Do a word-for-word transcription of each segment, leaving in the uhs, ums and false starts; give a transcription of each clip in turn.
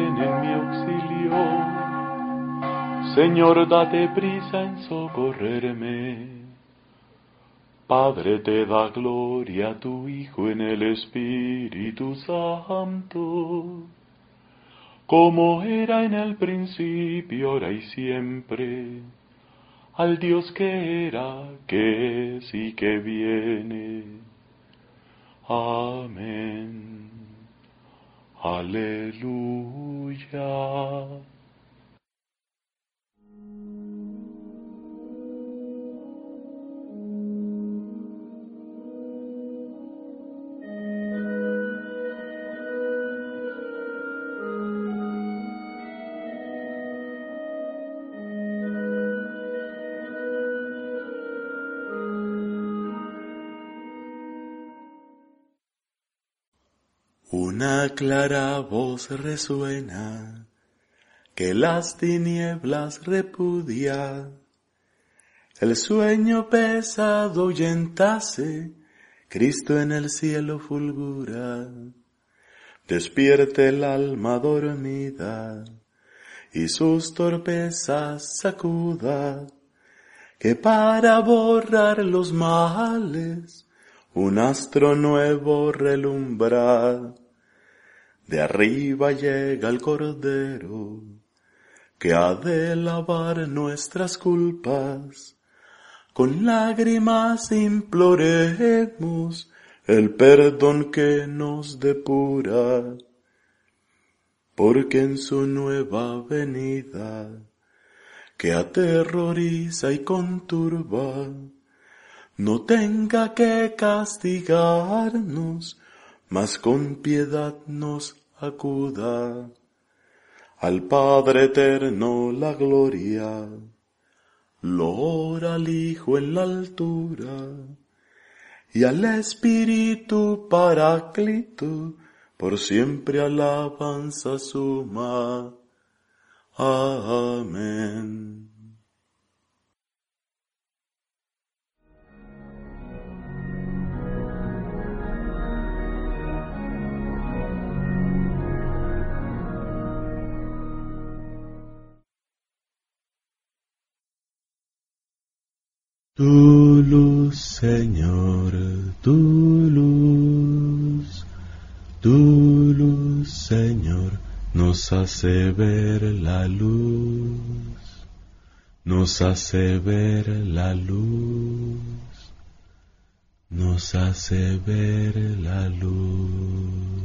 ven en mi auxilio. Señor, date prisa en socorrerme. Padre, te da gloria a tu Hijo en el Espíritu Santo, como era en el principio, ahora y siempre, al Dios que era, que es y que viene. Amén. Aleluya. Una clara voz resuena, que las tinieblas repudia. El sueño pesado ahuyentase, Cristo en el cielo fulgura. Despierte el alma dormida, y sus torpezas sacuda, que para borrar los males, un astro nuevo relumbra. De arriba llega el Cordero, que ha de lavar nuestras culpas. Con lágrimas imploremos el perdón que nos depura, porque en su nueva venida, que aterroriza y conturba, no tenga que castigarnos, mas con piedad nos acuda. Al Padre eterno la gloria, loor al Hijo en la altura, y al Espíritu Paráclito, por siempre alabanza suma. Amén. Tu luz, Señor, tu luz, tu luz, Señor, nos hace ver la luz, nos hace ver la luz, nos hace ver la luz.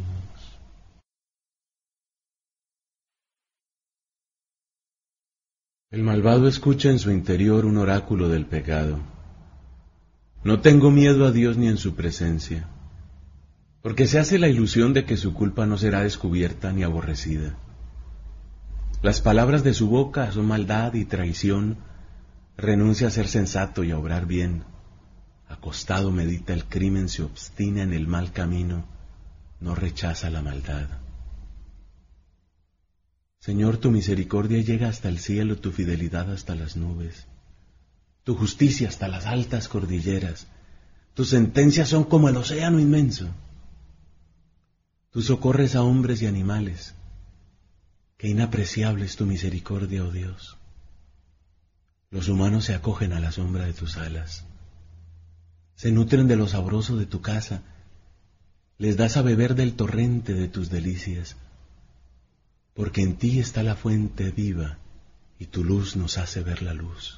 El malvado escucha en su interior un oráculo del pecado. No tengo miedo a Dios ni en su presencia, porque se hace la ilusión de que su culpa no será descubierta ni aborrecida. Las palabras de su boca son maldad y traición. Renuncia a ser sensato y a obrar bien. Acostado medita el crimen, se obstina en el mal camino, no rechaza la maldad. Señor, tu misericordia llega hasta el cielo, tu fidelidad hasta las nubes, tu justicia hasta las altas cordilleras, tus sentencias son como el océano inmenso. Tú socorres a hombres y animales, qué inapreciable es tu misericordia, oh Dios. Los humanos se acogen a la sombra de tus alas, se nutren de lo sabroso de tu casa, les das a beber del torrente de tus delicias, porque en ti está la fuente viva, y tu luz nos hace ver la luz.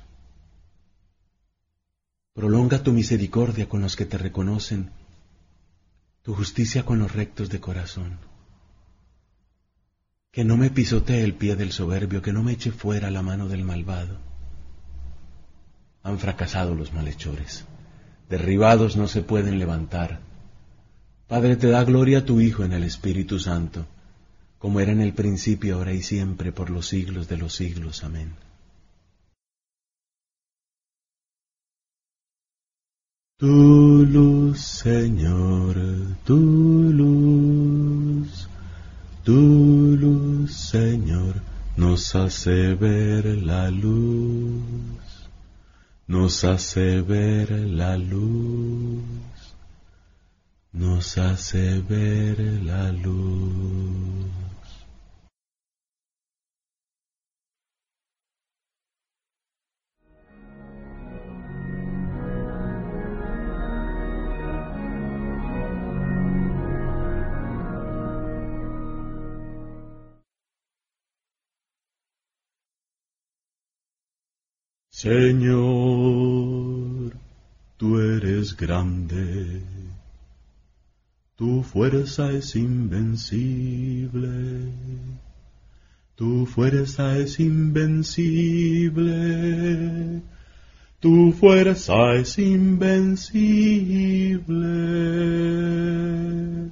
Prolonga tu misericordia con los que te reconocen, tu justicia con los rectos de corazón. Que no me pisotee el pie del soberbio, que no me eche fuera la mano del malvado. Han fracasado los malhechores, derribados no se pueden levantar. Padre, te da gloria a tu Hijo en el Espíritu Santo, como era en el principio, ahora y siempre, por los siglos de los siglos. Amén. Tu luz, Señor, tu luz, tu luz, Señor, nos hace ver la luz, nos hace ver la luz, nos hace ver la luz. Señor, tú eres grande, tu fuerza es invencible, tu fuerza es invencible, tu fuerza es invencible.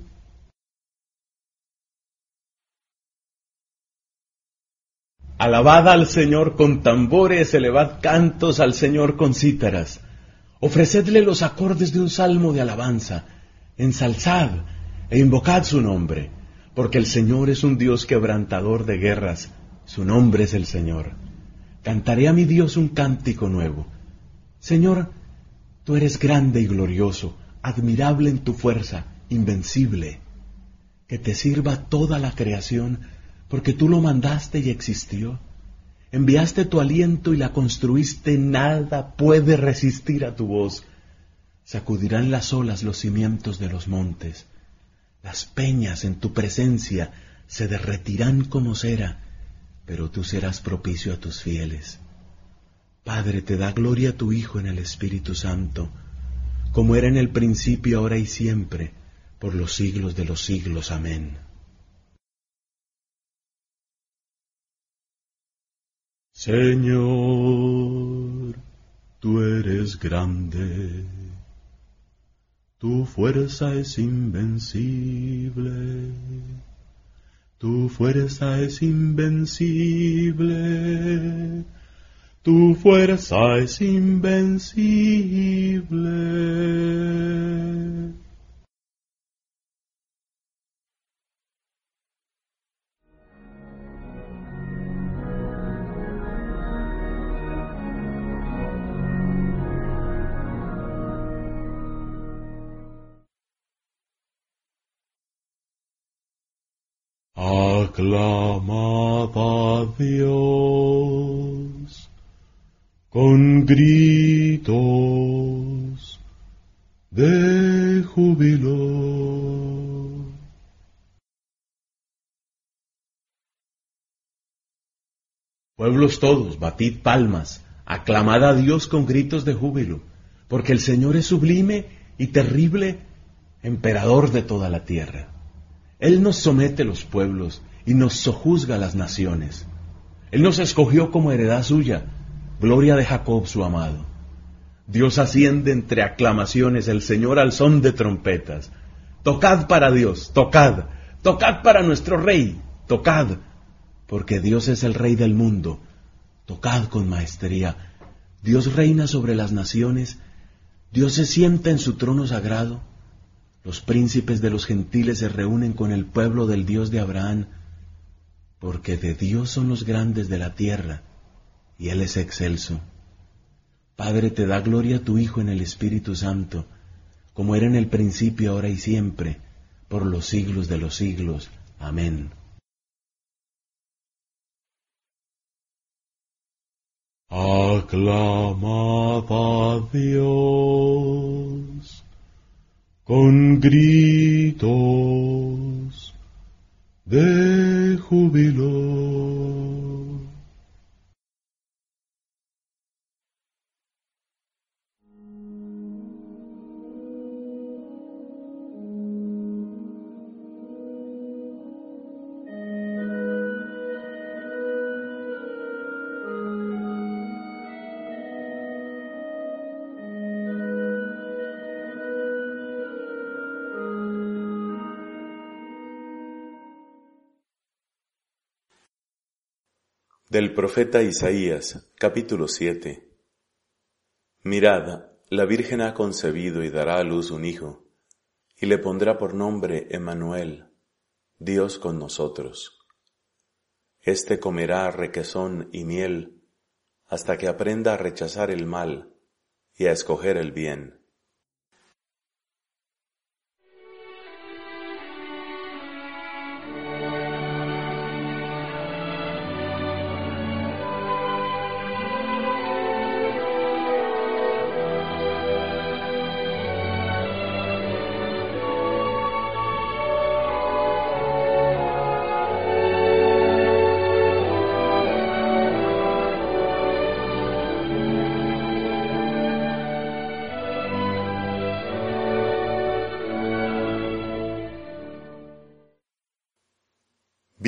Alabad al Señor con tambores, elevad cantos al Señor con cítaras. Ofrecedle los acordes de un salmo de alabanza. Ensalzad e invocad su nombre, porque el Señor es un Dios quebrantador de guerras. Su nombre es el Señor. Cantaré a mi Dios un cántico nuevo. Señor, tú eres grande y glorioso, admirable en tu fuerza, invencible. Que te sirva toda la creación, porque tú lo mandaste y existió. Enviaste tu aliento y la construiste, nada puede resistir a tu voz. Sacudirán las olas los cimientos de los montes. Las peñas en tu presencia se derretirán como cera, pero tú serás propicio a tus fieles. Padre, te da gloria a tu Hijo en el Espíritu Santo, como era en el principio, ahora y siempre, por los siglos de los siglos. Amén. Señor, tú eres grande, tu fuerza es invencible, tu fuerza es invencible, tu fuerza es invencible. Aclamad a Dios con gritos de júbilo. Pueblos todos, batid palmas, aclamad a Dios con gritos de júbilo, porque el Señor es sublime y terrible, emperador de toda la tierra. Él nos somete los pueblos y nos sojuzga las naciones. Él nos escogió como heredad suya, gloria de Jacob su amado. Dios asciende entre aclamaciones, el Señor al son de trompetas. Tocad para Dios, tocad, tocad para nuestro Rey, tocad, porque Dios es el Rey del mundo. Tocad con maestría. Dios reina sobre las naciones, Dios se sienta en su trono sagrado. Los príncipes de los gentiles se reúnen con el pueblo del Dios de Abraham, porque de Dios son los grandes de la tierra, y Él es excelso. Padre, te da gloria a tu Hijo en el Espíritu Santo, como era en el principio, ahora y siempre, por los siglos de los siglos. Amén. Aclamad a Dios con gritos de júbilo. Del profeta Isaías, capítulo siete. Mirad, la Virgen ha concebido y dará a luz un hijo, y le pondrá por nombre Emmanuel, Dios con nosotros. Este comerá requesón y miel, hasta que aprenda a rechazar el mal y a escoger el bien.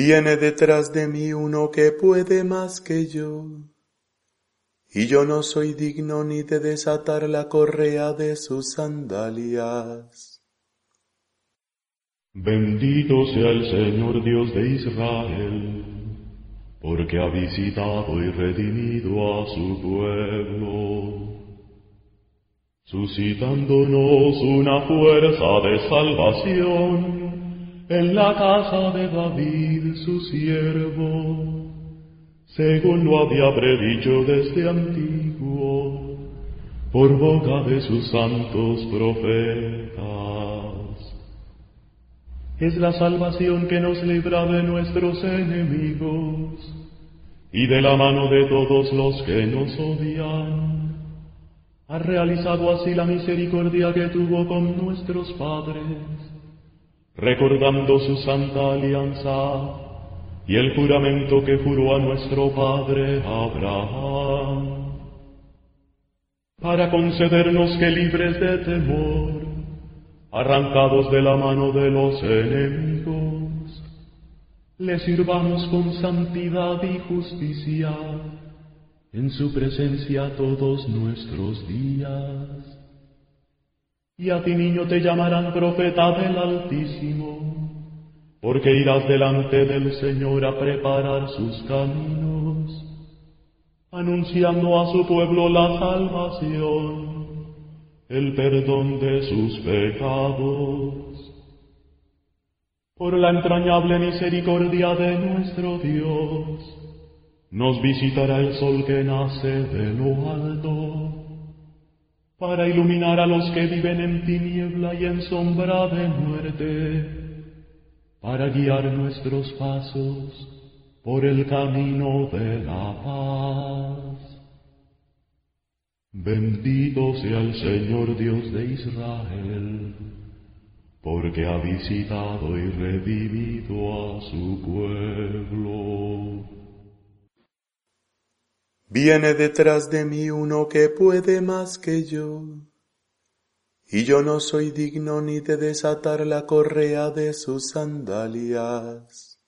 Viene detrás de mí uno que puede más que yo, y yo no soy digno ni de desatar la correa de sus sandalias. Bendito sea el Señor Dios de Israel, porque ha visitado y redimido a su pueblo, suscitándonos una fuerza de salvación en la casa de David su siervo, según lo había predicho desde antiguo, por boca de sus santos profetas. Es la salvación que nos libra de nuestros enemigos y de la mano de todos los que nos odian. Ha realizado así la misericordia que tuvo con nuestros padres, recordando su santa alianza y el juramento que juró a nuestro padre Abraham, para concedernos que, libres de temor, arrancados de la mano de los enemigos, le sirvamos con santidad y justicia en su presencia todos nuestros días. Y a ti, niño, te llamarán profeta del Altísimo, porque irás delante del Señor a preparar sus caminos, anunciando a su pueblo la salvación, el perdón de sus pecados. Por la entrañable misericordia de nuestro Dios, nos visitará el sol que nace de lo alto, para iluminar a los que viven en tiniebla y en sombra de muerte, para guiar nuestros pasos por el camino de la paz. Bendito sea el Señor Dios de Israel, porque ha visitado y redimido a su pueblo. Viene detrás de mí uno que puede más que yo, y yo no soy digno ni de desatar la correa de sus sandalias.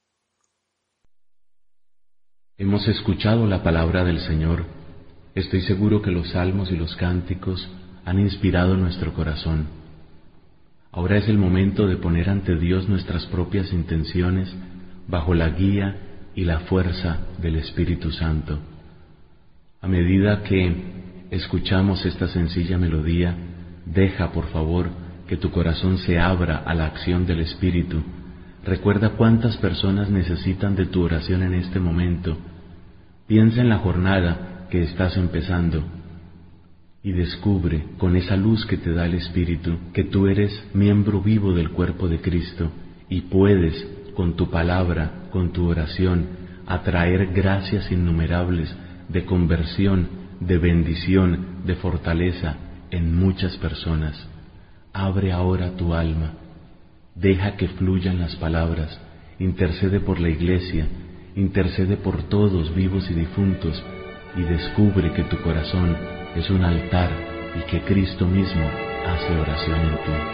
Hemos escuchado la palabra del Señor. Estoy seguro que los salmos y los cánticos han inspirado nuestro corazón. Ahora es el momento de poner ante Dios nuestras propias intenciones bajo la guía y la fuerza del Espíritu Santo. A medida que escuchamos esta sencilla melodía, deja, por favor, que tu corazón se abra a la acción del Espíritu. Recuerda cuántas personas necesitan de tu oración en este momento. Piensa en la jornada que estás empezando y descubre, con esa luz que te da el Espíritu, que tú eres miembro vivo del cuerpo de Cristo y puedes, con tu palabra, con tu oración, atraer gracias innumerables de conversión, de bendición, de fortaleza en muchas personas. Abre ahora tu alma, deja que fluyan las palabras, intercede por la Iglesia, intercede por todos vivos y difuntos, y descubre que tu corazón es un altar y que Cristo mismo hace oración en ti.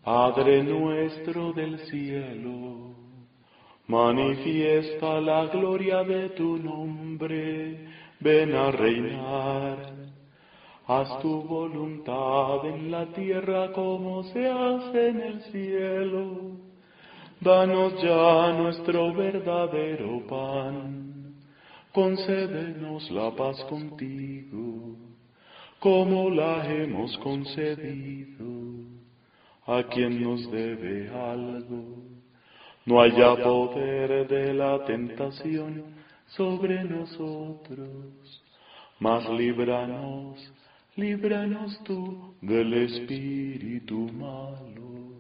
Padre nuestro del cielo, manifiesta la gloria de tu nombre, ven a reinar. Haz tu voluntad en la tierra como se hace en el cielo. Danos ya nuestro verdadero pan. Concédenos la paz contigo, como la hemos concedido a quien nos debe algo. No haya poder de la tentación sobre nosotros, mas líbranos, líbranos tú del espíritu malo.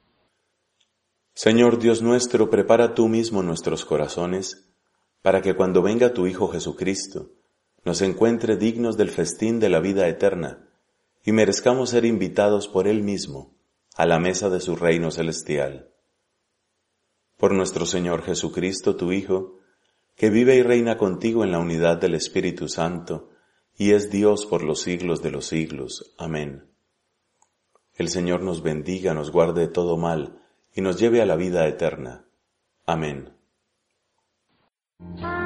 Señor Dios nuestro, prepara tú mismo nuestros corazones, para que cuando venga tu Hijo Jesucristo, nos encuentre dignos del festín de la vida eterna, y merezcamos ser invitados por Él mismo a la mesa de su reino celestial. Por nuestro Señor Jesucristo, tu Hijo, que vive y reina contigo en la unidad del Espíritu Santo, y es Dios por los siglos de los siglos. Amén. El Señor nos bendiga, nos guarde de todo mal, y nos lleve a la vida eterna. Amén.